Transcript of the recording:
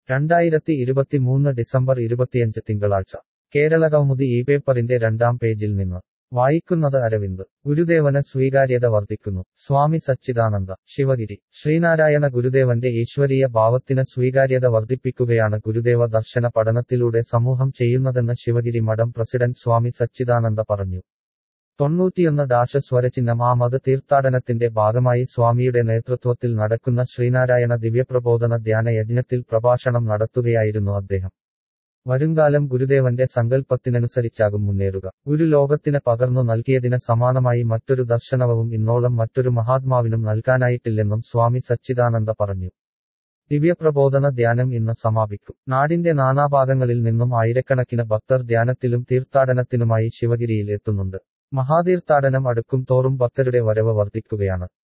2023 December 25 തിങ്കളാഴ്ച കേരളകൗമുദി ഈ പേപ്പറിന്റെ 2-ാം പേജിൽ നിന്ന് വായിക്കുന്നത് അരവിന്ദ്. ഗുരുദേവന് സ്വീകാര്യത വർദ്ധിക്കുന്നു. സ്വാമി സച്ചിദാനന്ദ, ശിവഗിരി. ശ്രീനാരായണ ഗുരുദേവന്റെ ഈശ്വരീയ ഭാവത്തിന് സ്വീകാര്യത വർദ്ധിപ്പിക്കുകയാണ് ഗുരുദേവ ദർശന പഠനത്തിലൂടെ സമൂഹം ചെയ്യുന്നതെന്ന് ശിവഗിരി മഠം പ്രസിഡന്റ് സ്വാമി സച്ചിദാനന്ദ പറഞ്ഞു. 91 സ്വരചിഹ്നം ആ മത തീർത്ഥാടനത്തിന്റെ ഭാഗമായി സ്വാമിയുടെ നേതൃത്വത്തിൽ നടക്കുന്ന ശ്രീനാരായണ ദിവ്യപ്രബോധന ധ്യാന യജ്ഞത്തിൽ പ്രഭാഷണം നടത്തുകയായിരുന്നു അദ്ദേഹം. വരുംകാലം ഗുരുദേവന്റെ സങ്കല്പത്തിനനുസരിച്ചാകും മുന്നേറുക. ഗുരു ലോകത്തിന് പകർന്നു നൽകിയതിന് സമാനമായി മറ്റൊരു ദർശനവും ഇന്നോളം മറ്റൊരു മഹാത്മാവിനും നൽകാനായിട്ടില്ലെന്നും സ്വാമി സച്ചിദാനന്ദ പറഞ്ഞു. ദിവ്യപ്രബോധന ധ്യാനം ഇന്ന് സമാപിക്കും. നാടിന്റെ നാനാഭാഗങ്ങളിൽ നിന്നും ആയിരക്കണക്കിന് ഭക്തർ ധ്യാനത്തിലും തീർത്ഥാടനത്തിനുമായി ശിവഗിരിയിൽ എത്തുന്നുണ്ട്. മഹാതീർത്ഥാടനം അടുക്കും തോറും ഭക്തരുടെ വരവ് വർദ്ധിക്കുകയാണ്.